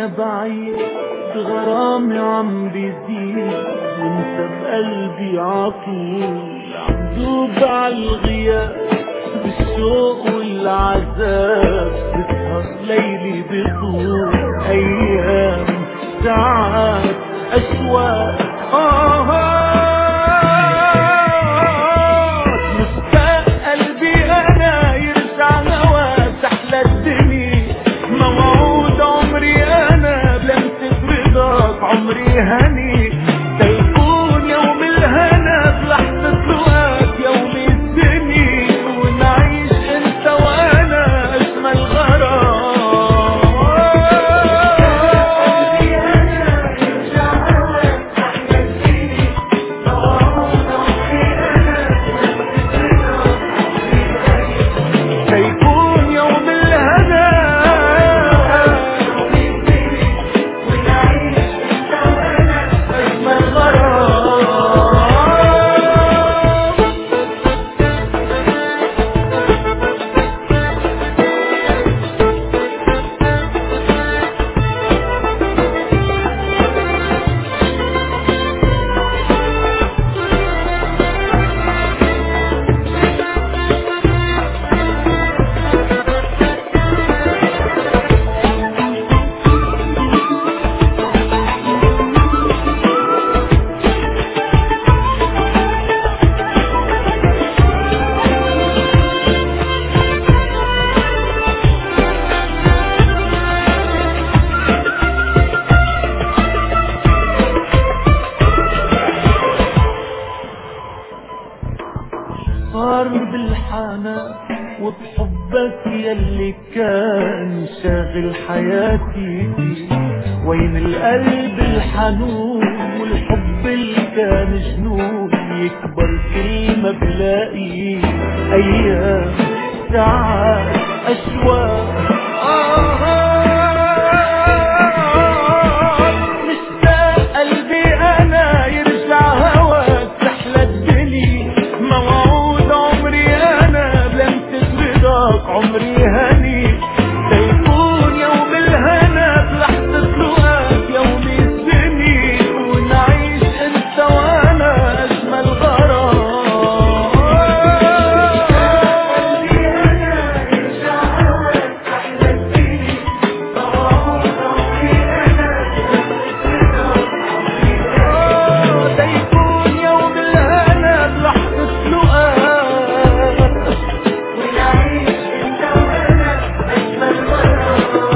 وانا بعيد غرامي عم بيزيد، وانت بقلبي عطول عم دوب عالغياب بالشوق والعذاب. بسهر ليلي بطول ايام ساعات اشواق مشتاق قلبي انا يرجع لواك تحلى الدنيا. موعود عمري انا بلمسة رضاك عمري هني، تيكون يوم الهنا بلحظة لقاك يوم الدنيا، ونعيش انت وانا اجمل غرام. تيكون يوم الهنا اجمل غرام. صار بالحنان وبحبك يلي كان شاغل حياتي فيه، وين القلب الحنون والحب اللي كان جنون يكبر كل ما بلاقيه. ايام ساعات اشواق مشتاق قلبي انا يرجع هواك تحلى الدنيا. موعود عمري انا بلمسة رضاك عمري هني، تيكون يوم الهنا بلحظة لقاك يوم الدنيا، ونعيش انت وانا اجمل غرام. تيكون يوم الهنا بلحظة لقاك ونعيش انت وانا اجمل غرام.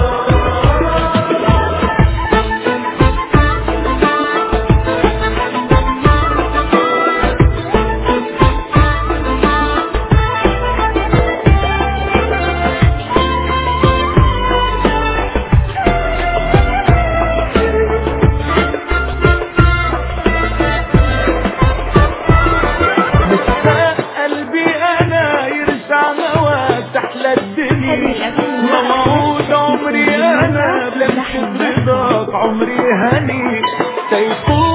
مشتاق قلبي انا يرجع لواك تحلى الدنيا. موعود عمري انا بلمسة رضاك عمري هني، تيكون